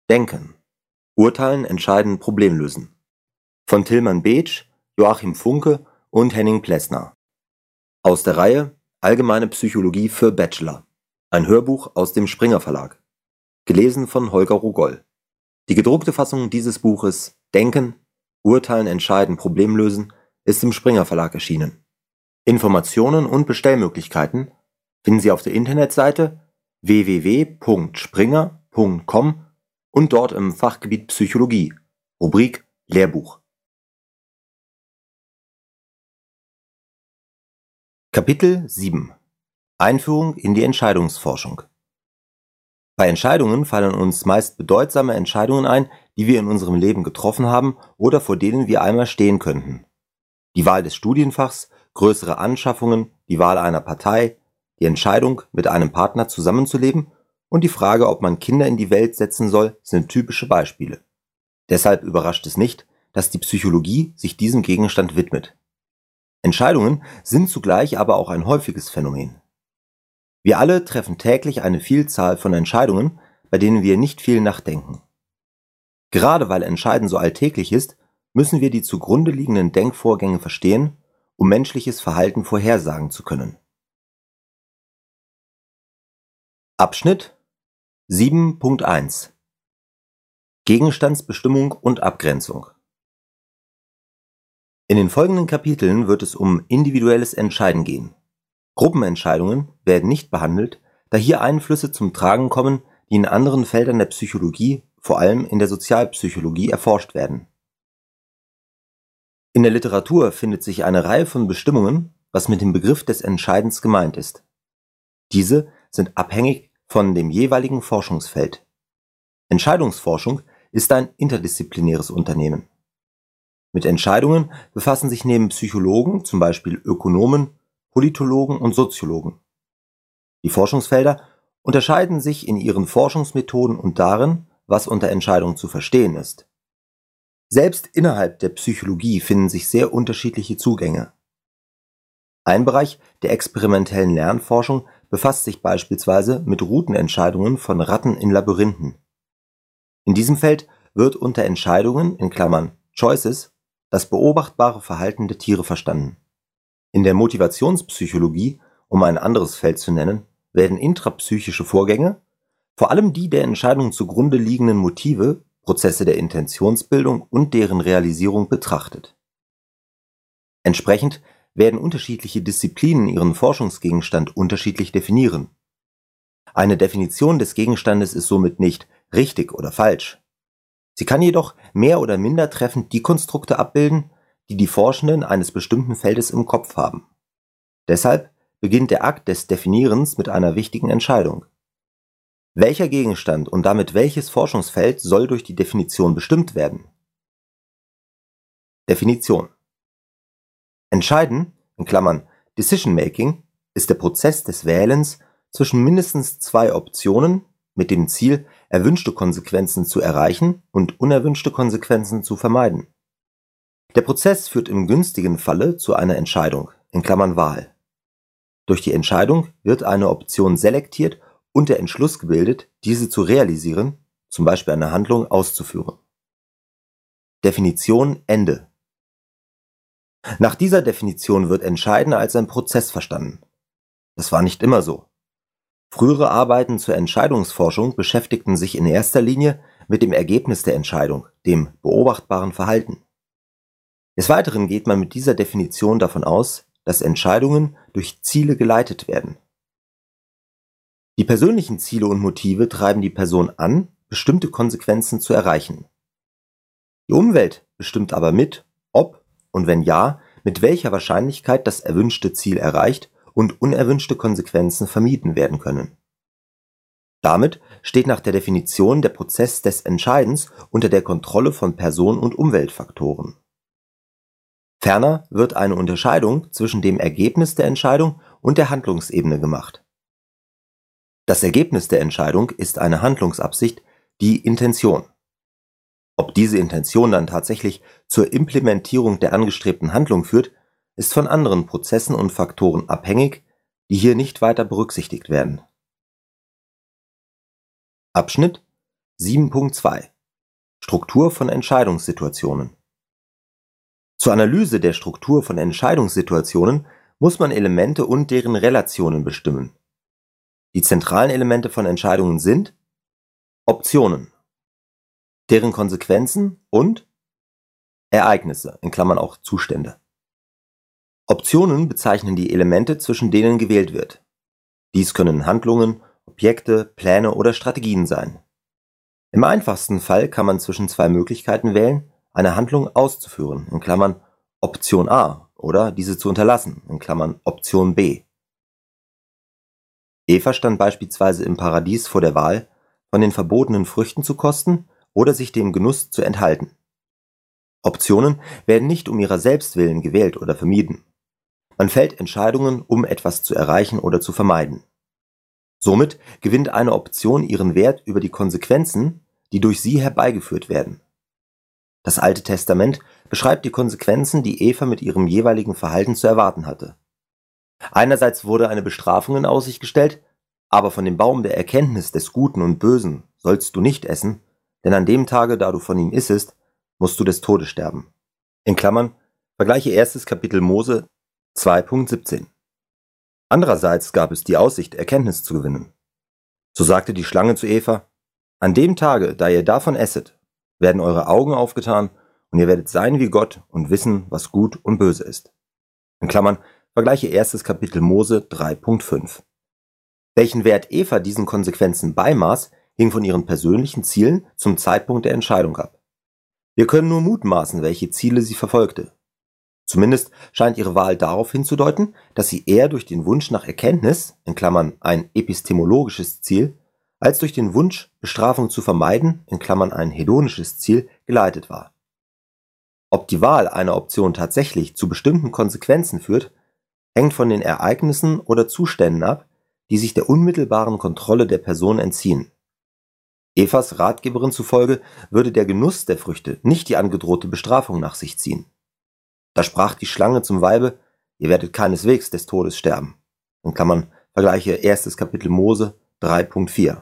Denken. Urteilen, entscheiden, Problem lösen. Von Tilman Beetsch, Joachim Funke und Henning Plessner. Aus der Reihe Allgemeine Psychologie für Bachelor. Ein Hörbuch aus dem Springer Verlag. Gelesen von Holger Rogol. Die gedruckte Fassung dieses Buches Denken, Urteilen, entscheiden, Problem lösen ist im Springer Verlag erschienen. Informationen und Bestellmöglichkeiten finden Sie auf der Internetseite www.springer.com und dort im Fachgebiet Psychologie, Rubrik Lehrbuch. Kapitel 7 Einführung in die Entscheidungsforschung. Bei Entscheidungen fallen uns meist bedeutsame Entscheidungen ein, die wir in unserem Leben getroffen haben oder vor denen wir einmal stehen könnten. Die Wahl des Studienfachs, größere Anschaffungen, die Wahl einer Partei, die Entscheidung, mit einem Partner zusammenzuleben und die Frage, ob man Kinder in die Welt setzen soll, sind typische Beispiele. Deshalb überrascht es nicht, dass die Psychologie sich diesem Gegenstand widmet. Entscheidungen sind zugleich aber auch ein häufiges Phänomen. Wir alle treffen täglich eine Vielzahl von Entscheidungen, bei denen wir nicht viel nachdenken. Gerade weil Entscheiden so alltäglich ist, müssen wir die zugrunde liegenden Denkvorgänge verstehen, um menschliches Verhalten vorhersagen zu können. Abschnitt 7.1 Gegenstandsbestimmung und Abgrenzung. In den folgenden Kapiteln wird es um individuelles Entscheiden gehen. Gruppenentscheidungen werden nicht behandelt, da hier Einflüsse zum Tragen kommen, die in anderen Feldern der Psychologie, vor allem in der Sozialpsychologie, erforscht werden. In der Literatur findet sich eine Reihe von Bestimmungen, was mit dem Begriff des Entscheidens gemeint ist. Diese sind abhängig von dem jeweiligen Forschungsfeld. Entscheidungsforschung ist ein interdisziplinäres Unternehmen. Mit Entscheidungen befassen sich neben Psychologen zum Beispiel Ökonomen, Politologen und Soziologen. Die Forschungsfelder unterscheiden sich in ihren Forschungsmethoden und darin, was unter Entscheidung zu verstehen ist. Selbst innerhalb der Psychologie finden sich sehr unterschiedliche Zugänge. Ein Bereich der experimentellen Lernforschung befasst sich beispielsweise mit Routenentscheidungen von Ratten in Labyrinthen. In diesem Feld wird unter Entscheidungen in Klammern Choices das beobachtbare Verhalten der Tiere verstanden. In der Motivationspsychologie, um ein anderes Feld zu nennen, werden intrapsychische Vorgänge, vor allem die der Entscheidung zugrunde liegenden Motive, Prozesse der Intentionsbildung und deren Realisierung betrachtet. Entsprechend werden unterschiedliche Disziplinen ihren Forschungsgegenstand unterschiedlich definieren. Eine Definition des Gegenstandes ist somit nicht richtig oder falsch. Sie kann jedoch mehr oder minder treffend die Konstrukte abbilden, die die Forschenden eines bestimmten Feldes im Kopf haben. Deshalb beginnt der Akt des Definierens mit einer wichtigen Entscheidung. Welcher Gegenstand und damit welches Forschungsfeld soll durch die Definition bestimmt werden? Definition. Entscheiden, in Klammern Decision Making, ist der Prozess des Wählens zwischen mindestens zwei Optionen mit dem Ziel, erwünschte Konsequenzen zu erreichen und unerwünschte Konsequenzen zu vermeiden. Der Prozess führt im günstigen Falle zu einer Entscheidung, in Klammern Wahl. Durch die Entscheidung wird eine Option selektiert und der Entschluss gebildet, diese zu realisieren, zum Beispiel eine Handlung auszuführen. Definition Ende. Nach dieser Definition wird Entscheiden als ein Prozess verstanden. Das war nicht immer so. Frühere Arbeiten zur Entscheidungsforschung beschäftigten sich in erster Linie mit dem Ergebnis der Entscheidung, dem beobachtbaren Verhalten. Des Weiteren geht man mit dieser Definition davon aus, dass Entscheidungen durch Ziele geleitet werden. Die persönlichen Ziele und Motive treiben die Person an, bestimmte Konsequenzen zu erreichen. Die Umwelt bestimmt aber mit, ob und wenn ja, mit welcher Wahrscheinlichkeit das erwünschte Ziel erreicht und unerwünschte Konsequenzen vermieden werden können. Damit steht nach der Definition der Prozess des Entscheidens unter der Kontrolle von Person- und Umweltfaktoren. Ferner wird eine Unterscheidung zwischen dem Ergebnis der Entscheidung und der Handlungsebene gemacht. Das Ergebnis der Entscheidung ist eine Handlungsabsicht, die Intention. Ob diese Intention dann tatsächlich zur Implementierung der angestrebten Handlung führt, ist von anderen Prozessen und Faktoren abhängig, die hier nicht weiter berücksichtigt werden. Abschnitt 7.2 Struktur von Entscheidungssituationen. Zur Analyse der Struktur von Entscheidungssituationen muss man Elemente und deren Relationen bestimmen. Die zentralen Elemente von Entscheidungen sind Optionen, deren Konsequenzen und Ereignisse (auch Zustände). Optionen bezeichnen die Elemente, zwischen denen gewählt wird. Dies können Handlungen, Objekte, Pläne oder Strategien sein. Im einfachsten Fall kann man zwischen zwei Möglichkeiten wählen, eine Handlung auszuführen (Option A) oder diese zu unterlassen (Option B). Eva stand beispielsweise im Paradies vor der Wahl, von den verbotenen Früchten zu kosten oder sich dem Genuss zu enthalten. Optionen werden nicht um ihrer selbst willen gewählt oder vermieden. Man fällt Entscheidungen, um etwas zu erreichen oder zu vermeiden. Somit gewinnt eine Option ihren Wert über die Konsequenzen, die durch sie herbeigeführt werden. Das Alte Testament beschreibt die Konsequenzen, die Eva mit ihrem jeweiligen Verhalten zu erwarten hatte. Einerseits wurde eine Bestrafung in Aussicht gestellt, aber von dem Baum der Erkenntnis des Guten und Bösen sollst du nicht essen, denn an dem Tage, da du von ihm issest, musst du des Todes sterben. Vergleiche 1. Kapitel Mose 2.17. Andererseits gab es die Aussicht, Erkenntnis zu gewinnen. So sagte die Schlange zu Eva: An dem Tage, da ihr davon esset, werden eure Augen aufgetan und ihr werdet sein wie Gott und wissen, was gut und böse ist. Vergleiche 1. Kapitel Mose 3.5. Welchen Wert Eva diesen Konsequenzen beimaß, hing von ihren persönlichen Zielen zum Zeitpunkt der Entscheidung ab. Wir können nur mutmaßen, welche Ziele sie verfolgte. Zumindest scheint ihre Wahl darauf hinzudeuten, dass sie eher durch den Wunsch nach Erkenntnis (ein epistemologisches Ziel) als durch den Wunsch, Bestrafung zu vermeiden (ein hedonisches Ziel) geleitet war. Ob die Wahl einer Option tatsächlich zu bestimmten Konsequenzen führt, hängt von den Ereignissen oder Zuständen ab, die sich der unmittelbaren Kontrolle der Person entziehen. Evas Ratgeberin zufolge würde der Genuss der Früchte nicht die angedrohte Bestrafung nach sich ziehen. Da sprach die Schlange zum Weibe: Ihr werdet keineswegs des Todes sterben. Vergleiche 1. Kapitel Mose 3.4.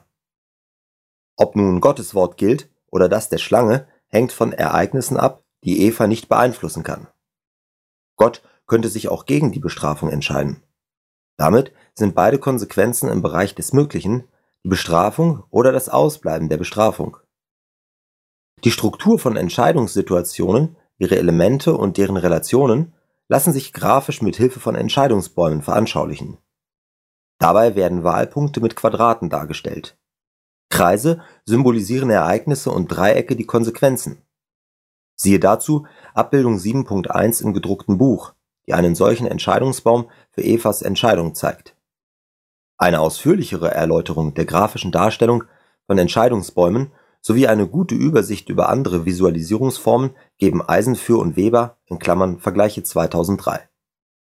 Ob nun Gottes Wort gilt oder das der Schlange, hängt von Ereignissen ab, die Eva nicht beeinflussen kann. Gott könnte sich auch gegen die Bestrafung entscheiden. Damit sind beide Konsequenzen im Bereich des Möglichen, die Bestrafung oder das Ausbleiben der Bestrafung. Die Struktur von Entscheidungssituationen, ihre Elemente und deren Relationen lassen sich grafisch mit Hilfe von Entscheidungsbäumen veranschaulichen. Dabei werden Wahlpunkte mit Quadraten dargestellt. Kreise symbolisieren Ereignisse und Dreiecke die Konsequenzen. Siehe dazu Abbildung 7.1 im gedruckten Buch, die einen solchen Entscheidungsbaum für Evas Entscheidung zeigt. Eine ausführlichere Erläuterung der grafischen Darstellung von Entscheidungsbäumen sowie eine gute Übersicht über andere Visualisierungsformen geben Eisenfür und Weber (Vergleiche 2003).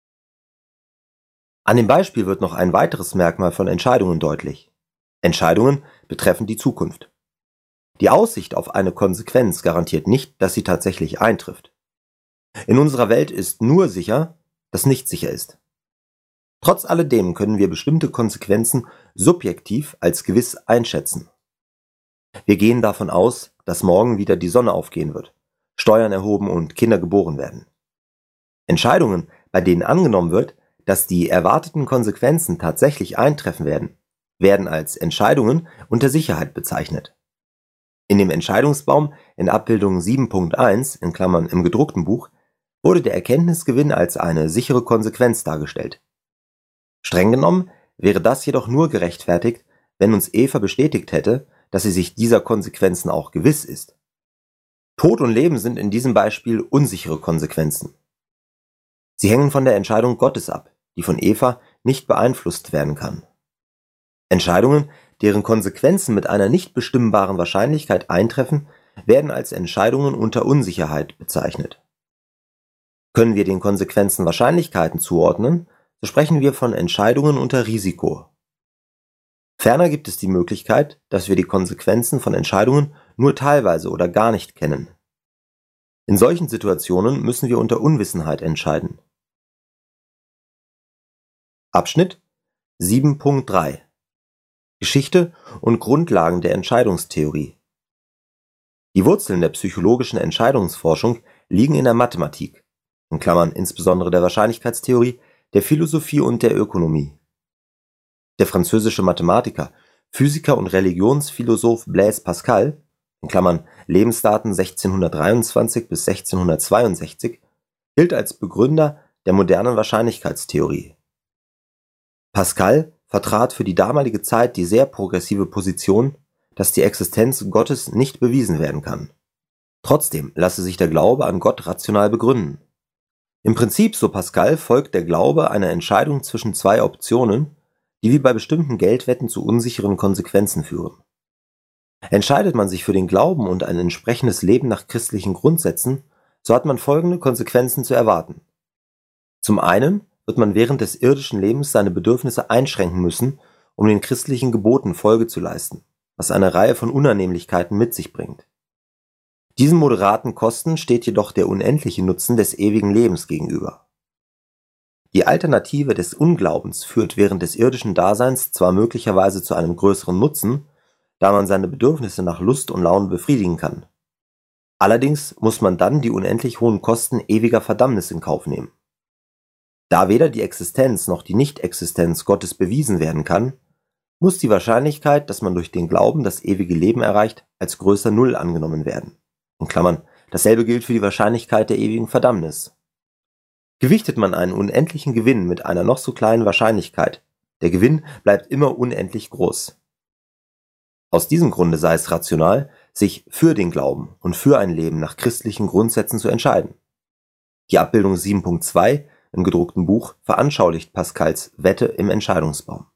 An dem Beispiel wird noch ein weiteres Merkmal von Entscheidungen deutlich. Entscheidungen betreffen die Zukunft. Die Aussicht auf eine Konsequenz garantiert nicht, dass sie tatsächlich eintrifft. In unserer Welt ist nur sicher, dass nicht sicher ist. Trotz alledem können wir bestimmte Konsequenzen subjektiv als gewiss einschätzen. Wir gehen davon aus, dass morgen wieder die Sonne aufgehen wird, Steuern erhoben und Kinder geboren werden. Entscheidungen, bei denen angenommen wird, dass die erwarteten Konsequenzen tatsächlich eintreffen werden als Entscheidungen unter Sicherheit bezeichnet. In dem Entscheidungsbaum in Abbildung 7.1 (im gedruckten Buch) wurde der Erkenntnisgewinn als eine sichere Konsequenz dargestellt. Streng genommen wäre das jedoch nur gerechtfertigt, wenn uns Eva bestätigt hätte, dass sie sich dieser Konsequenzen auch gewiss ist. Tod und Leben sind in diesem Beispiel unsichere Konsequenzen. Sie hängen von der Entscheidung Gottes ab, die von Eva nicht beeinflusst werden kann. Entscheidungen, deren Konsequenzen mit einer nicht bestimmbaren Wahrscheinlichkeit eintreffen, werden als Entscheidungen unter Unsicherheit bezeichnet. Können wir den Konsequenzen Wahrscheinlichkeiten zuordnen, so sprechen wir von Entscheidungen unter Risiko. Ferner gibt es die Möglichkeit, dass wir die Konsequenzen von Entscheidungen nur teilweise oder gar nicht kennen. In solchen Situationen müssen wir unter Unwissenheit entscheiden. Abschnitt 7.3 Geschichte und Grundlagen der Entscheidungstheorie Die Wurzeln der psychologischen Entscheidungsforschung liegen in der Mathematik (insbesondere der Wahrscheinlichkeitstheorie), der Philosophie und der Ökonomie. Der französische Mathematiker, Physiker und Religionsphilosoph Blaise Pascal (Lebensdaten 1623 bis 1662) gilt als Begründer der modernen Wahrscheinlichkeitstheorie. Pascal vertrat für die damalige Zeit die sehr progressive Position, dass die Existenz Gottes nicht bewiesen werden kann. Trotzdem lasse sich der Glaube an Gott rational begründen. Im Prinzip, so Pascal, folgt der Glaube einer Entscheidung zwischen zwei Optionen, die wie bei bestimmten Geldwetten zu unsicheren Konsequenzen führen. Entscheidet man sich für den Glauben und ein entsprechendes Leben nach christlichen Grundsätzen, so hat man folgende Konsequenzen zu erwarten. Zum einen wird man während des irdischen Lebens seine Bedürfnisse einschränken müssen, um den christlichen Geboten Folge zu leisten, was eine Reihe von Unannehmlichkeiten mit sich bringt. Diesen moderaten Kosten steht jedoch der unendliche Nutzen des ewigen Lebens gegenüber. Die Alternative des Unglaubens führt während des irdischen Daseins zwar möglicherweise zu einem größeren Nutzen, da man seine Bedürfnisse nach Lust und Laune befriedigen kann. Allerdings muss man dann die unendlich hohen Kosten ewiger Verdammnis in Kauf nehmen. Da weder die Existenz noch die Nichtexistenz Gottes bewiesen werden kann, muss die Wahrscheinlichkeit, dass man durch den Glauben das ewige Leben erreicht, als größer Null angenommen werden. Dasselbe gilt für die Wahrscheinlichkeit der ewigen Verdammnis. Gewichtet man einen unendlichen Gewinn mit einer noch so kleinen Wahrscheinlichkeit, der Gewinn bleibt immer unendlich groß. Aus diesem Grunde sei es rational, sich für den Glauben und für ein Leben nach christlichen Grundsätzen zu entscheiden. Die Abbildung 7.2 im gedruckten Buch veranschaulicht Pascals Wette im Entscheidungsbaum.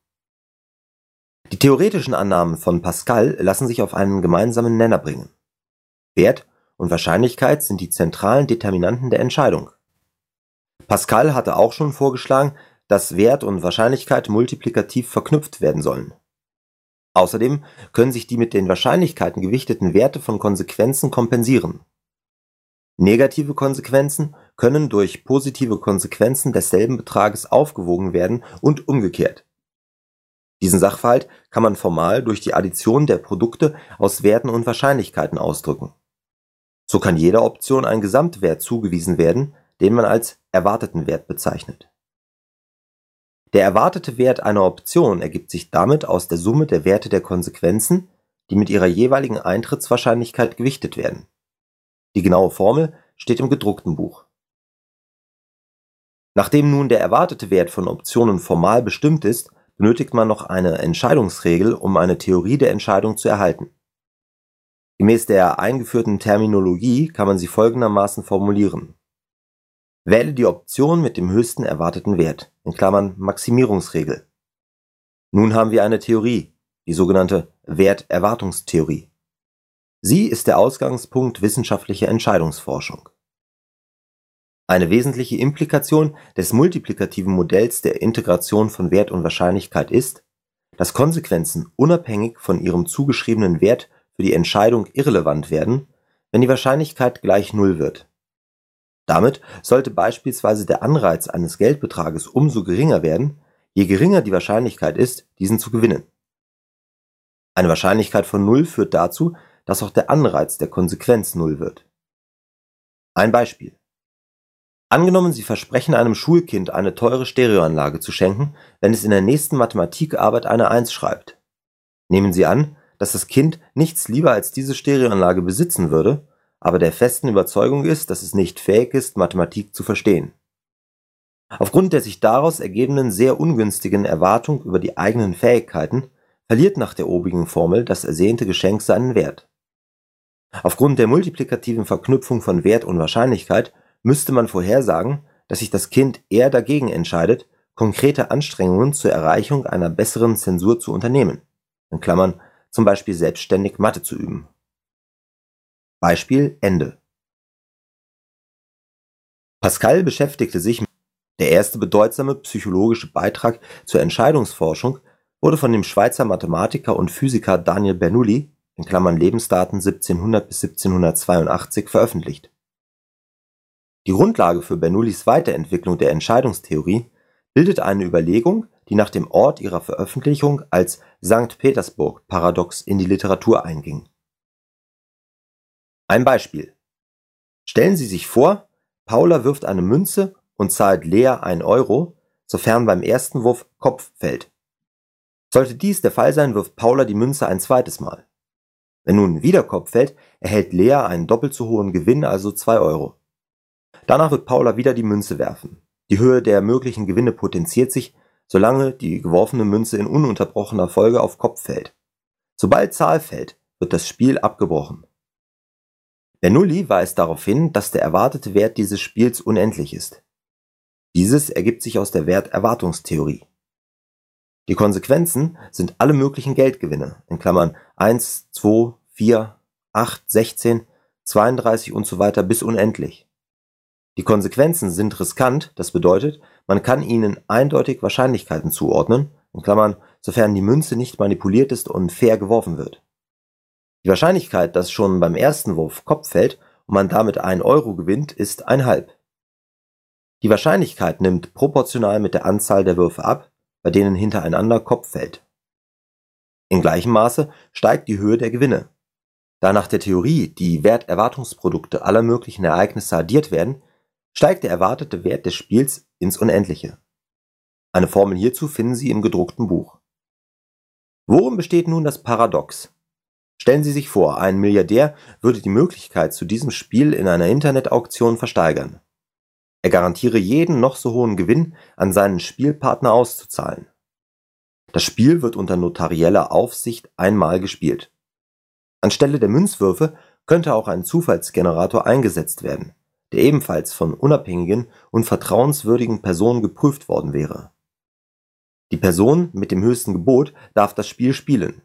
Die theoretischen Annahmen von Pascal lassen sich auf einen gemeinsamen Nenner bringen. Wert und Wahrscheinlichkeit sind die zentralen Determinanten der Entscheidung. Pascal hatte auch schon vorgeschlagen, dass Wert und Wahrscheinlichkeit multiplikativ verknüpft werden sollen. Außerdem können sich die mit den Wahrscheinlichkeiten gewichteten Werte von Konsequenzen kompensieren. Negative Konsequenzen können durch positive Konsequenzen desselben Betrages aufgewogen werden und umgekehrt. Diesen Sachverhalt kann man formal durch die Addition der Produkte aus Werten und Wahrscheinlichkeiten ausdrücken. So kann jeder Option ein Gesamtwert zugewiesen werden, den man als erwarteten Wert bezeichnet. Der erwartete Wert einer Option ergibt sich damit aus der Summe der Werte der Konsequenzen, die mit ihrer jeweiligen Eintrittswahrscheinlichkeit gewichtet werden. Die genaue Formel steht im gedruckten Buch. Nachdem nun der erwartete Wert von Optionen formal bestimmt ist, benötigt man noch eine Entscheidungsregel, um eine Theorie der Entscheidung zu erhalten. Gemäß der eingeführten Terminologie kann man sie folgendermaßen formulieren: Wähle die Option mit dem höchsten erwarteten Wert (Maximierungsregel). Nun haben wir eine Theorie, die sogenannte Werterwartungstheorie. Sie ist der Ausgangspunkt wissenschaftlicher Entscheidungsforschung. Eine wesentliche Implikation des multiplikativen Modells der Integration von Wert und Wahrscheinlichkeit ist, dass Konsequenzen unabhängig von ihrem zugeschriebenen Wert für die Entscheidung irrelevant werden, wenn die Wahrscheinlichkeit gleich Null wird. Damit sollte beispielsweise der Anreiz eines Geldbetrages umso geringer werden, je geringer die Wahrscheinlichkeit ist, diesen zu gewinnen. Eine Wahrscheinlichkeit von Null führt dazu, dass auch der Anreiz der Konsequenz Null wird. Ein Beispiel: Angenommen, Sie versprechen einem Schulkind eine teure Stereoanlage zu schenken, wenn es in der nächsten Mathematikarbeit eine 1 schreibt. Nehmen Sie an, dass das Kind nichts lieber als diese Stereoanlage besitzen würde, aber der festen Überzeugung ist, dass es nicht fähig ist, Mathematik zu verstehen. Aufgrund der sich daraus ergebenden sehr ungünstigen Erwartung über die eigenen Fähigkeiten verliert nach der obigen Formel das ersehnte Geschenk seinen Wert. Aufgrund der multiplikativen Verknüpfung von Wert und Wahrscheinlichkeit müsste man vorhersagen, dass sich das Kind eher dagegen entscheidet, konkrete Anstrengungen zur Erreichung einer besseren Zensur zu unternehmen (zum Beispiel selbstständig Mathe zu üben). Beispiel Ende. Pascal beschäftigte sich mit der erste bedeutsame psychologische Beitrag zur Entscheidungsforschung wurde von dem Schweizer Mathematiker und Physiker Daniel Bernoulli (Lebensdaten 1700 bis 1782) veröffentlicht. Die Grundlage für Bernoullis Weiterentwicklung der Entscheidungstheorie bildet eine Überlegung, die nach dem Ort ihrer Veröffentlichung als Sankt Petersburg-Paradox in die Literatur einging Ein Beispiel. Stellen Sie sich vor, Paula wirft eine Münze und zahlt Lea 1 Euro, sofern beim ersten Wurf Kopf fällt. Sollte dies der Fall sein, wirft Paula die Münze ein zweites Mal. Wenn nun wieder Kopf fällt, erhält Lea einen doppelt so hohen Gewinn, also 2 Euro. Danach wird Paula wieder die Münze werfen. Die Höhe der möglichen Gewinne potenziert sich, solange die geworfene Münze in ununterbrochener Folge auf Kopf fällt. Sobald Zahl fällt, wird das Spiel abgebrochen. Bernoulli weist darauf hin, dass der erwartete Wert dieses Spiels unendlich ist. Dieses ergibt sich aus der Werterwartungstheorie. Die Konsequenzen sind alle möglichen Geldgewinne (1, 2, 4, 8, 16, 32 und so weiter bis unendlich). Die Konsequenzen sind riskant, das bedeutet, man kann ihnen eindeutig Wahrscheinlichkeiten zuordnen (sofern die Münze nicht manipuliert ist und fair geworfen wird). Die Wahrscheinlichkeit, dass schon beim ersten Wurf Kopf fällt und man damit 1 Euro gewinnt, ist 1/2. Die Wahrscheinlichkeit nimmt proportional mit der Anzahl der Würfe ab, bei denen hintereinander Kopf fällt. In gleichem Maße steigt die Höhe der Gewinne. Da nach der Theorie die Werterwartungsprodukte aller möglichen Ereignisse addiert werden, steigt der erwartete Wert des Spiels ins Unendliche. Eine Formel hierzu finden Sie im gedruckten Buch. Worin besteht nun das Paradox? Stellen Sie sich vor, ein Milliardär würde die Möglichkeit zu diesem Spiel in einer Internetauktion versteigern. Er garantiere jeden noch so hohen Gewinn an seinen Spielpartner auszuzahlen. Das Spiel wird unter notarieller Aufsicht einmal gespielt. Anstelle der Münzwürfe könnte auch ein Zufallsgenerator eingesetzt werden, der ebenfalls von unabhängigen und vertrauenswürdigen Personen geprüft worden wäre. Die Person mit dem höchsten Gebot darf das Spiel spielen.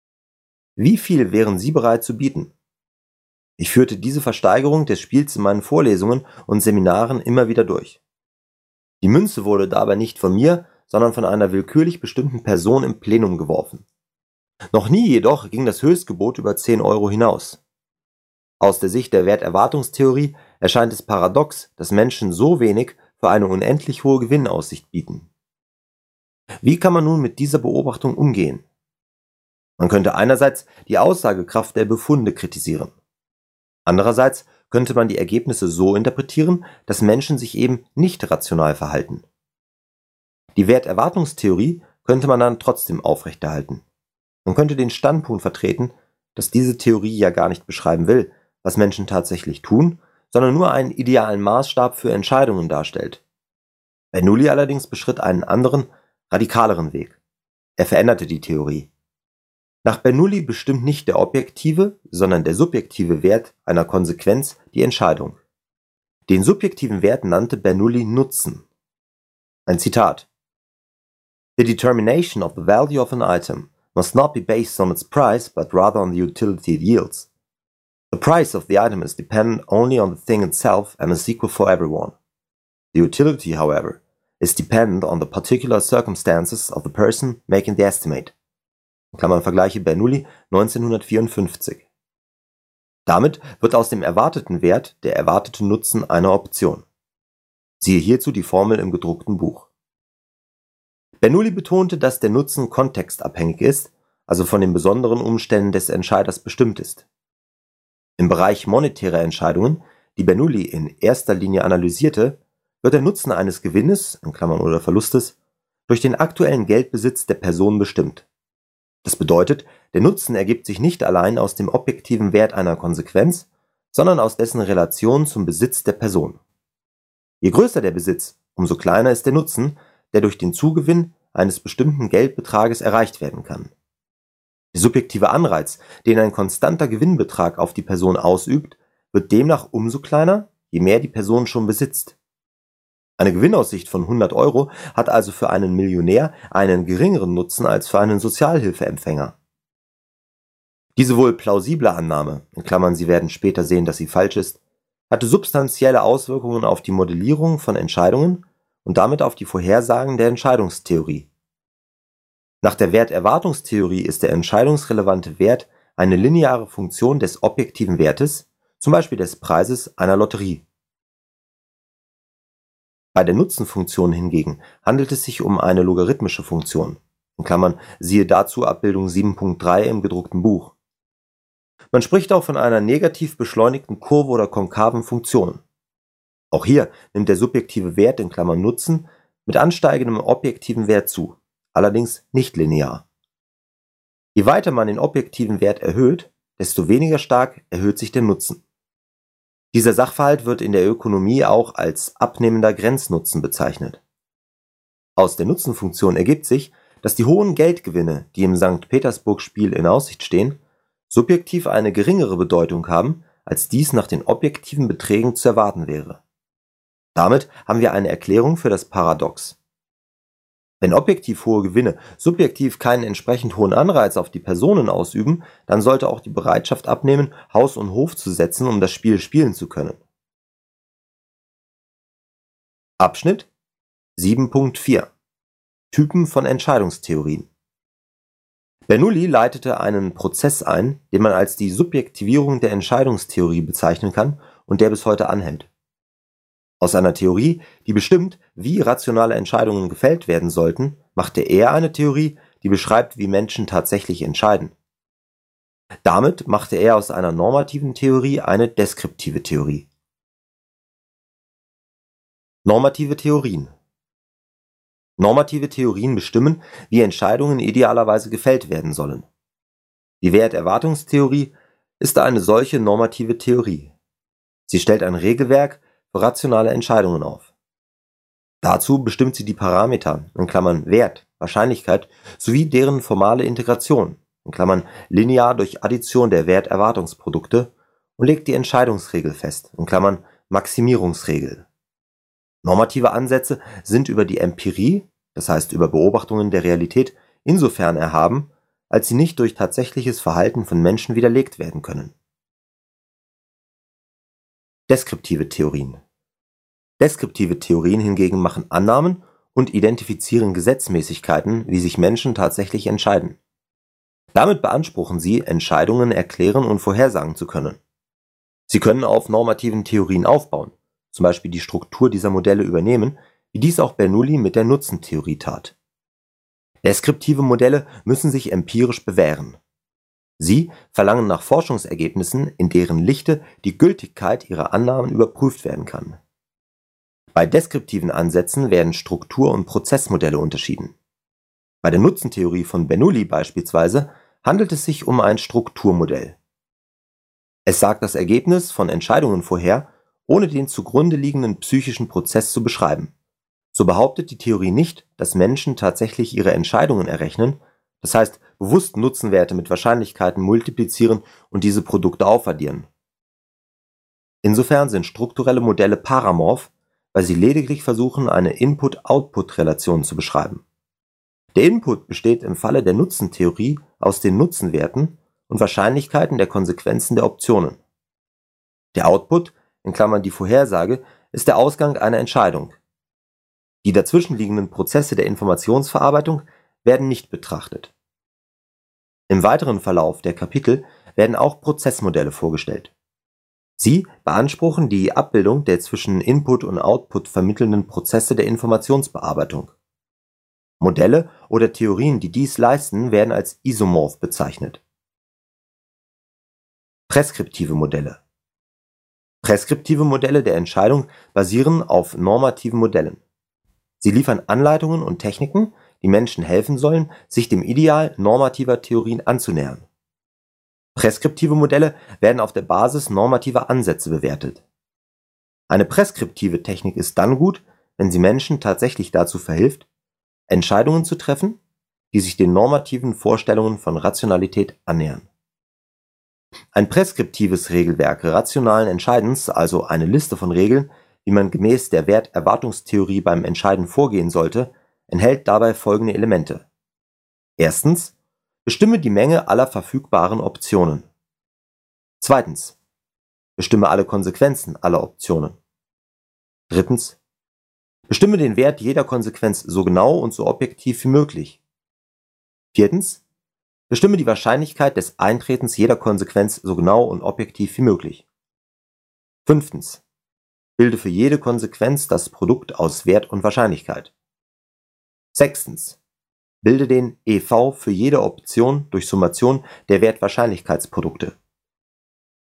Wie viel wären Sie bereit zu bieten? Ich führte diese Versteigerung des Spiels in meinen Vorlesungen und Seminaren immer wieder durch. Die Münze wurde dabei nicht von mir, sondern von einer willkürlich bestimmten Person im Plenum geworfen. Noch nie jedoch ging das Höchstgebot über 10 Euro hinaus. Aus der Sicht der Werterwartungstheorie erscheint es paradox, dass Menschen so wenig für eine unendlich hohe Gewinnaussicht bieten. Wie kann man nun mit dieser Beobachtung umgehen? Man könnte einerseits die Aussagekraft der Befunde kritisieren. Andererseits könnte man die Ergebnisse so interpretieren, dass Menschen sich eben nicht rational verhalten. Die Werterwartungstheorie könnte man dann trotzdem aufrechterhalten. Man könnte den Standpunkt vertreten, dass diese Theorie ja gar nicht beschreiben will, was Menschen tatsächlich tun, sondern nur einen idealen Maßstab für Entscheidungen darstellt. Bernoulli allerdings beschritt einen anderen, radikaleren Weg. Er veränderte die Theorie. Nach Bernoulli bestimmt nicht der objektive, sondern der subjektive Wert einer Konsequenz die Entscheidung. Den subjektiven Wert nannte Bernoulli Nutzen. Ein Zitat: The determination of the value of an item must not be based on its price, but rather on the utility it yields. The price of the item is dependent only on the thing itself and is equal for everyone. The utility, however, is dependent on the particular circumstances of the person making the estimate. Vergleiche Bernoulli 1954. Damit wird aus dem erwarteten Wert der erwartete Nutzen einer Option. Siehe hierzu die Formel im gedruckten Buch. Bernoulli betonte, dass der Nutzen kontextabhängig ist, also von den besonderen Umständen des Entscheiders bestimmt ist. Im Bereich monetärer Entscheidungen, die Bernoulli in erster Linie analysierte, wird der Nutzen eines Gewinnes (oder Verlustes) durch den aktuellen Geldbesitz der Person bestimmt. Das bedeutet, der Nutzen ergibt sich nicht allein aus dem objektiven Wert einer Konsequenz, sondern aus dessen Relation zum Besitz der Person. Je größer der Besitz, umso kleiner ist der Nutzen, der durch den Zugewinn eines bestimmten Geldbetrages erreicht werden kann. Der subjektive Anreiz, den ein konstanter Gewinnbetrag auf die Person ausübt, wird demnach umso kleiner, je mehr die Person schon besitzt. Eine Gewinnaussicht von 100 Euro hat also für einen Millionär einen geringeren Nutzen als für einen Sozialhilfeempfänger. Diese wohl plausible Annahme (Sie werden später sehen, dass sie falsch ist) hatte substanzielle Auswirkungen auf die Modellierung von Entscheidungen und damit auf die Vorhersagen der Entscheidungstheorie. Nach der Werterwartungstheorie ist der entscheidungsrelevante Wert eine lineare Funktion des objektiven Wertes, zum Beispiel des Preises einer Lotterie. Bei der Nutzenfunktion hingegen handelt es sich um eine logarithmische Funktion (siehe dazu Abbildung 7.3 im gedruckten Buch). Man spricht auch von einer negativ beschleunigten Kurve oder konkaven Funktion. Auch hier nimmt der subjektive Wert (Nutzen) mit ansteigendem objektiven Wert zu, allerdings nicht linear. Je weiter man den objektiven Wert erhöht, desto weniger stark erhöht sich der Nutzen. Dieser Sachverhalt wird in der Ökonomie auch als abnehmender Grenznutzen bezeichnet. Aus der Nutzenfunktion ergibt sich, dass die hohen Geldgewinne, die im Sankt Petersburg-Spiel in Aussicht stehen, subjektiv eine geringere Bedeutung haben, als dies nach den objektiven Beträgen zu erwarten wäre. Damit haben wir eine Erklärung für das Paradox. Wenn objektiv hohe Gewinne subjektiv keinen entsprechend hohen Anreiz auf die Personen ausüben, dann sollte auch die Bereitschaft abnehmen, Haus und Hof zu setzen, um das Spiel spielen zu können. Abschnitt 7.4 Typen von Entscheidungstheorien. Bernoulli leitete einen Prozess ein, den man als die Subjektivierung der Entscheidungstheorie bezeichnen kann und der bis heute anhält. Aus einer Theorie, die bestimmt, wie rationale Entscheidungen gefällt werden sollten, machte er eine Theorie, die beschreibt, wie Menschen tatsächlich entscheiden. Damit machte er aus einer normativen Theorie eine deskriptive Theorie. Normative Theorien. Normative Theorien bestimmen, wie Entscheidungen idealerweise gefällt werden sollen. Die Werterwartungstheorie ist eine solche normative Theorie. Sie stellt ein Regelwerk für rationale Entscheidungen auf. Dazu bestimmt sie die Parameter (Wert, Wahrscheinlichkeit) sowie deren formale Integration (linear durch Addition der Werterwartungsprodukte) und legt die Entscheidungsregel fest (Maximierungsregel). Normative Ansätze sind über die Empirie, das heißt über Beobachtungen der Realität, insofern erhaben, als sie nicht durch tatsächliches Verhalten von Menschen widerlegt werden können. Deskriptive Theorien. Deskriptive Theorien hingegen machen Annahmen und identifizieren Gesetzmäßigkeiten, wie sich Menschen tatsächlich entscheiden. Damit beanspruchen sie, Entscheidungen erklären und vorhersagen zu können. Sie können auf normativen Theorien aufbauen, zum Beispiel die Struktur dieser Modelle übernehmen, wie dies auch Bernoulli mit der Nutzentheorie tat. Deskriptive Modelle müssen sich empirisch bewähren. Sie verlangen nach Forschungsergebnissen, in deren Lichte die Gültigkeit ihrer Annahmen überprüft werden kann. Bei deskriptiven Ansätzen werden Struktur- und Prozessmodelle unterschieden. Bei der Nutzentheorie von Bernoulli beispielsweise handelt es sich um ein Strukturmodell. Es sagt das Ergebnis von Entscheidungen vorher, ohne den zugrunde liegenden psychischen Prozess zu beschreiben. So behauptet die Theorie nicht, dass Menschen tatsächlich ihre Entscheidungen errechnen, das heißt bewusst Nutzenwerte mit Wahrscheinlichkeiten multiplizieren und diese Produkte aufaddieren. Insofern sind strukturelle Modelle paramorph, weil sie lediglich versuchen, eine Input-Output-Relation zu beschreiben. Der Input besteht im Falle der Nutzentheorie aus den Nutzenwerten und Wahrscheinlichkeiten der Konsequenzen der Optionen. Der Output (die Vorhersage) ist der Ausgang einer Entscheidung. Die dazwischenliegenden Prozesse der Informationsverarbeitung werden nicht betrachtet. Im weiteren Verlauf der Kapitel werden auch Prozessmodelle vorgestellt. Sie beanspruchen die Abbildung der zwischen Input und Output vermittelnden Prozesse der Informationsbearbeitung. Modelle oder Theorien, die dies leisten, werden als isomorph bezeichnet. Präskriptive Modelle. Präskriptive Modelle der Entscheidung basieren auf normativen Modellen. Sie liefern Anleitungen und Techniken, die Menschen helfen sollen, sich dem Ideal normativer Theorien anzunähern. Präskriptive Modelle werden auf der Basis normativer Ansätze bewertet. Eine präskriptive Technik ist dann gut, wenn sie Menschen tatsächlich dazu verhilft, Entscheidungen zu treffen, die sich den normativen Vorstellungen von Rationalität annähern. Ein präskriptives Regelwerk rationalen Entscheidens, also eine Liste von Regeln, wie man gemäß der Werterwartungstheorie beim Entscheiden vorgehen sollte, enthält dabei folgende Elemente. Erstens: Bestimme die Menge aller verfügbaren Optionen. Zweitens: Bestimme alle Konsequenzen aller Optionen. Drittens: Bestimme den Wert jeder Konsequenz so genau und so objektiv wie möglich. Viertens: Bestimme die Wahrscheinlichkeit des Eintretens jeder Konsequenz so genau und objektiv wie möglich. Fünftens: Bilde für jede Konsequenz das Produkt aus Wert und Wahrscheinlichkeit. Sechstens: Bilde den EV für jede Option durch Summation der Wertwahrscheinlichkeitsprodukte.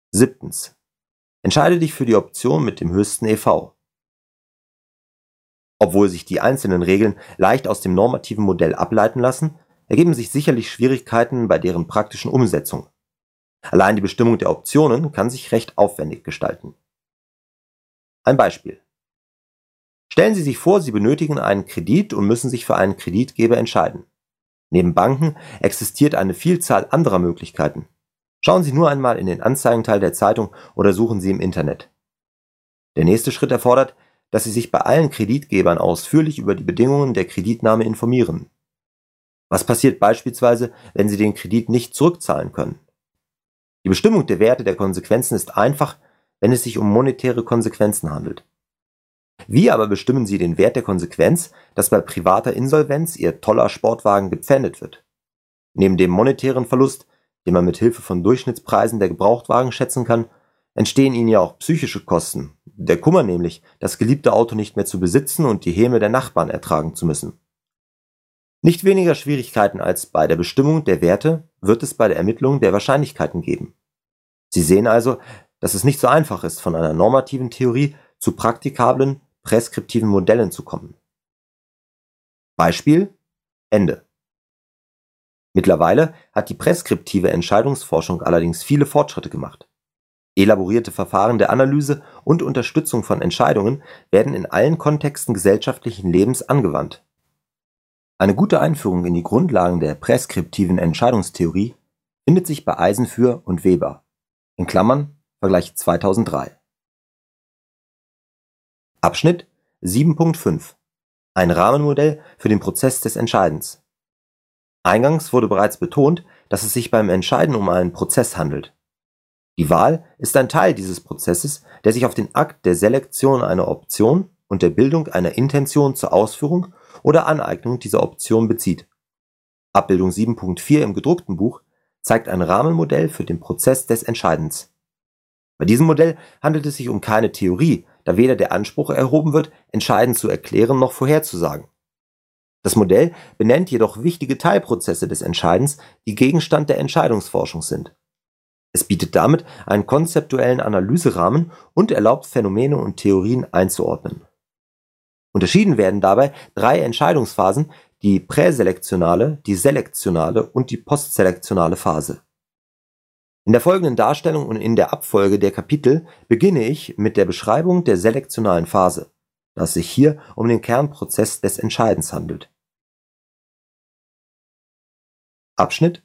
7. Entscheide dich für die Option mit dem höchsten EV. Obwohl sich die einzelnen Regeln leicht aus dem normativen Modell ableiten lassen, ergeben sich sicherlich Schwierigkeiten bei deren praktischen Umsetzung. Allein die Bestimmung der Optionen kann sich recht aufwendig gestalten. Ein Beispiel. Stellen Sie sich vor, Sie benötigen einen Kredit und müssen sich für einen Kreditgeber entscheiden. Neben Banken existiert eine Vielzahl anderer Möglichkeiten. Schauen Sie nur einmal in den Anzeigenteil der Zeitung oder suchen Sie im Internet. Der nächste Schritt erfordert, dass Sie sich bei allen Kreditgebern ausführlich über die Bedingungen der Kreditnahme informieren. Was passiert beispielsweise, wenn Sie den Kredit nicht zurückzahlen können? Die Bestimmung der Werte der Konsequenzen ist einfach, wenn es sich um monetäre Konsequenzen handelt. Wie aber bestimmen Sie den Wert der Konsequenz, dass bei privater Insolvenz Ihr toller Sportwagen gepfändet wird? Neben dem monetären Verlust, den man mit Hilfe von Durchschnittspreisen der Gebrauchtwagen schätzen kann, entstehen Ihnen ja auch psychische Kosten. Der Kummer nämlich, das geliebte Auto nicht mehr zu besitzen und die Häme der Nachbarn ertragen zu müssen. Nicht weniger Schwierigkeiten als bei der Bestimmung der Werte wird es bei der Ermittlung der Wahrscheinlichkeiten geben. Sie sehen also, dass es nicht so einfach ist, von einer normativen Theorie zu praktikablen, präskriptiven Modellen zu kommen. Beispiel: Ende. Mittlerweile hat die präskriptive Entscheidungsforschung allerdings viele Fortschritte gemacht. Elaborierte Verfahren der Analyse und Unterstützung von Entscheidungen werden in allen Kontexten gesellschaftlichen Lebens angewandt. Eine gute Einführung in die Grundlagen der präskriptiven Entscheidungstheorie findet sich bei Eisenführ und Weber (Vergleich 2003). Abschnitt 7.5 Ein Rahmenmodell für den Prozess des Entscheidens. Eingangs wurde bereits betont, dass es sich beim Entscheiden um einen Prozess handelt. Die Wahl ist ein Teil dieses Prozesses, der sich auf den Akt der Selektion einer Option und der Bildung einer Intention zur Ausführung oder Aneignung dieser Option bezieht. Abbildung 7.4 im gedruckten Buch zeigt ein Rahmenmodell für den Prozess des Entscheidens. Bei diesem Modell handelt es sich um keine Theorie, da weder der Anspruch erhoben wird, Entscheiden zu erklären noch vorherzusagen. Das Modell benennt jedoch wichtige Teilprozesse des Entscheidens, die Gegenstand der Entscheidungsforschung sind. Es bietet damit einen konzeptuellen Analyserahmen und erlaubt Phänomene und Theorien einzuordnen. Unterschieden werden dabei 3 Entscheidungsphasen, die präselektionale, die selektionale und die postselektionale Phase. In der folgenden Darstellung und in der Abfolge der Kapitel beginne ich mit der Beschreibung der selektionalen Phase, da es sich hier um den Kernprozess des Entscheidens handelt. Abschnitt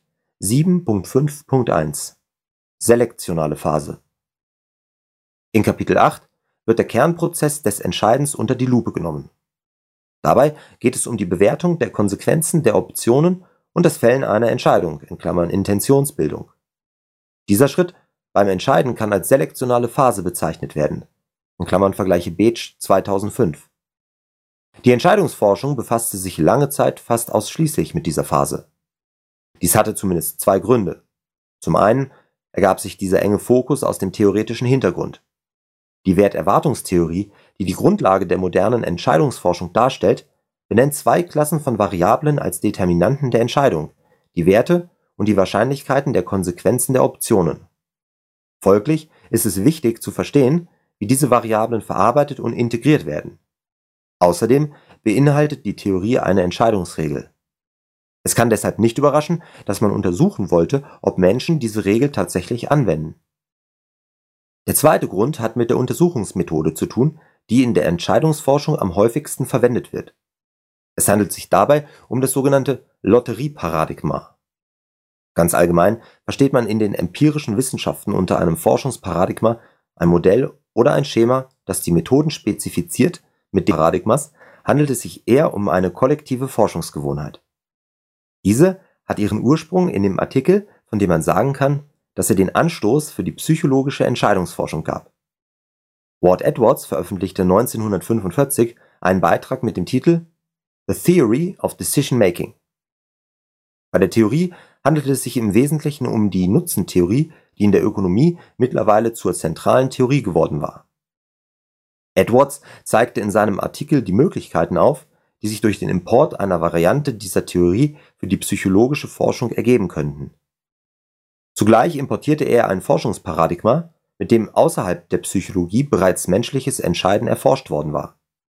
7.5.1 Selektionale Phase. In Kapitel 8 wird der Kernprozess des Entscheidens unter die Lupe genommen. Dabei geht es um die Bewertung der Konsequenzen der Optionen und das Fällen einer Entscheidung (Intentionsbildung). Dieser Schritt beim Entscheiden kann als selektionale Phase bezeichnet werden (Vergleiche Beetsch 2005). Die Entscheidungsforschung befasste sich lange Zeit fast ausschließlich mit dieser Phase. Dies hatte zumindest 2 Gründe. Zum einen ergab sich dieser enge Fokus aus dem theoretischen Hintergrund. Die Werterwartungstheorie, die die Grundlage der modernen Entscheidungsforschung darstellt, benennt 2 Klassen von Variablen als Determinanten der Entscheidung: die Werte und die Wahrscheinlichkeiten der Konsequenzen der Optionen. Folglich ist es wichtig zu verstehen, wie diese Variablen verarbeitet und integriert werden. Außerdem beinhaltet die Theorie eine Entscheidungsregel. Es kann deshalb nicht überraschen, dass man untersuchen wollte, ob Menschen diese Regel tatsächlich anwenden. Der zweite Grund hat mit der Untersuchungsmethode zu tun, die in der Entscheidungsforschung am häufigsten verwendet wird. Es handelt sich dabei um das sogenannte Lotterieparadigma. Ganz allgemein versteht man in den empirischen Wissenschaften unter einem Forschungsparadigma ein Modell oder ein Schema, das die Methoden spezifiziert. Mit dem Paradigmas handelt es sich eher um eine kollektive Forschungsgewohnheit. Diese hat ihren Ursprung in dem Artikel, von dem man sagen kann, dass er den Anstoß für die psychologische Entscheidungsforschung gab. Ward Edwards veröffentlichte 1945 einen Beitrag mit dem Titel The Theory of Decision Making. Bei der Theorie handelt es sich im Wesentlichen um die Nutzentheorie, die in der Ökonomie mittlerweile zur zentralen Theorie geworden war. Edwards zeigte in seinem Artikel die Möglichkeiten auf, die sich durch den Import einer Variante dieser Theorie für die psychologische Forschung ergeben könnten. Zugleich importierte er ein Forschungsparadigma, mit dem außerhalb der Psychologie bereits menschliches Entscheiden erforscht worden war.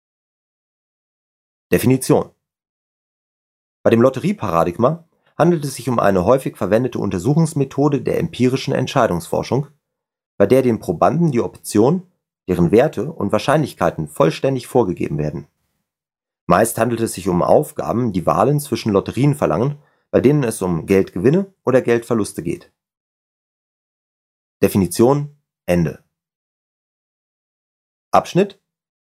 Definition: Bei dem Lotterieparadigma handelt es sich um eine häufig verwendete Untersuchungsmethode der empirischen Entscheidungsforschung, bei der den Probanden die Option, deren Werte und Wahrscheinlichkeiten vollständig vorgegeben werden. Meist handelt es sich um Aufgaben, die Wahlen zwischen Lotterien verlangen, bei denen es um Geldgewinne oder Geldverluste geht. Definition Ende. Abschnitt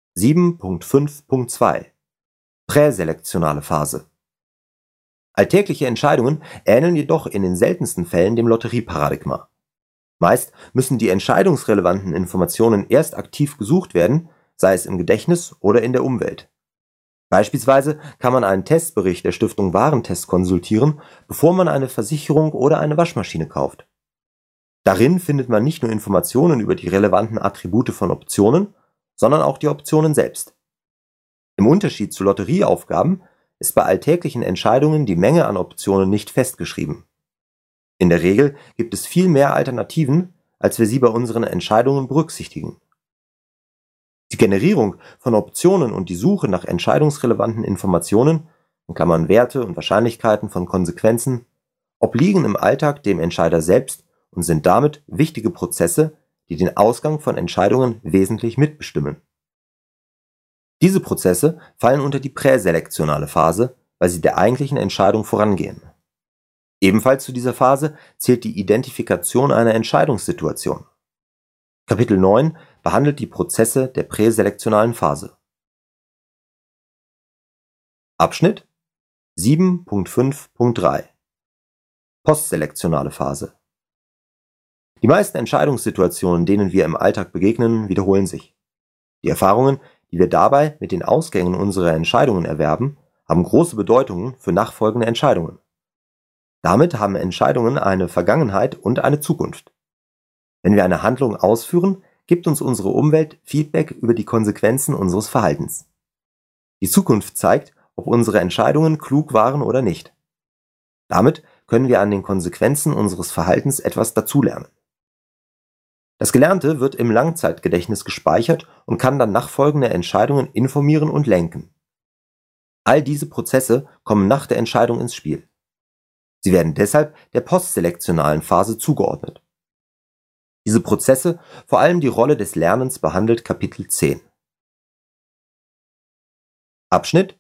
7.5.2 Präselektionale Phase. Alltägliche Entscheidungen ähneln jedoch in den seltensten Fällen dem Lotterieparadigma. Meist müssen die entscheidungsrelevanten Informationen erst aktiv gesucht werden, sei es im Gedächtnis oder in der Umwelt. Beispielsweise kann man einen Testbericht der Stiftung Warentest konsultieren, bevor man eine Versicherung oder eine Waschmaschine kauft. Darin findet man nicht nur Informationen über die relevanten Attribute von Optionen, sondern auch die Optionen selbst. Im Unterschied zu Lotterieaufgaben ist bei alltäglichen Entscheidungen die Menge an Optionen nicht festgeschrieben. In der Regel gibt es viel mehr Alternativen, als wir sie bei unseren Entscheidungen berücksichtigen. Die Generierung von Optionen und die Suche nach entscheidungsrelevanten Informationen (Werte und Wahrscheinlichkeiten von Konsequenzen) obliegen im Alltag dem Entscheider selbst und sind damit wichtige Prozesse, die den Ausgang von Entscheidungen wesentlich mitbestimmen. Diese Prozesse fallen unter die präselektionale Phase, weil sie der eigentlichen Entscheidung vorangehen. Ebenfalls zu dieser Phase zählt die Identifikation einer Entscheidungssituation. Kapitel 9 behandelt die Prozesse der präselektionalen Phase. Abschnitt 7.5.3 Postselektionale Phase. Die meisten Entscheidungssituationen, denen wir im Alltag begegnen, wiederholen sich. Die Erfahrungen, die wir dabei mit den Ausgängen unserer Entscheidungen erwerben, haben große Bedeutung für nachfolgende Entscheidungen. Damit haben Entscheidungen eine Vergangenheit und eine Zukunft. Wenn wir eine Handlung ausführen, gibt uns unsere Umwelt Feedback über die Konsequenzen unseres Verhaltens. Die Zukunft zeigt, ob unsere Entscheidungen klug waren oder nicht. Damit können wir an den Konsequenzen unseres Verhaltens etwas dazulernen. Das Gelernte wird im Langzeitgedächtnis gespeichert und kann dann nachfolgende Entscheidungen informieren und lenken. All diese Prozesse kommen nach der Entscheidung ins Spiel. Sie werden deshalb der postselektionalen Phase zugeordnet. Diese Prozesse, vor allem die Rolle des Lernens, behandelt Kapitel 10. Abschnitt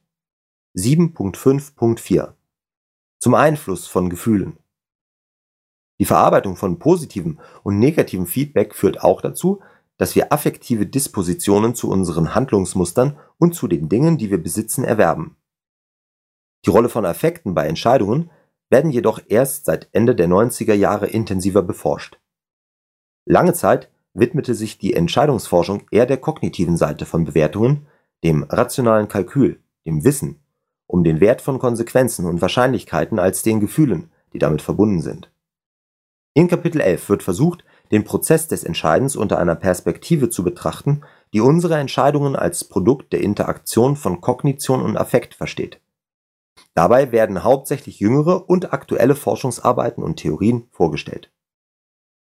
7.5.4 Zum Einfluss von Gefühlen. Die Verarbeitung von positivem und negativem Feedback führt auch dazu, dass wir affektive Dispositionen zu unseren Handlungsmustern und zu den Dingen, die wir besitzen, erwerben. Die Rolle von Affekten bei Entscheidungen werden jedoch erst seit Ende der 90er Jahre intensiver beforscht. Lange Zeit widmete sich die Entscheidungsforschung eher der kognitiven Seite von Bewertungen, dem rationalen Kalkül, dem Wissen, um den Wert von Konsequenzen und Wahrscheinlichkeiten als den Gefühlen, die damit verbunden sind. In Kapitel 11 wird versucht, den Prozess des Entscheidens unter einer Perspektive zu betrachten, die unsere Entscheidungen als Produkt der Interaktion von Kognition und Affekt versteht. Dabei werden hauptsächlich jüngere und aktuelle Forschungsarbeiten und Theorien vorgestellt.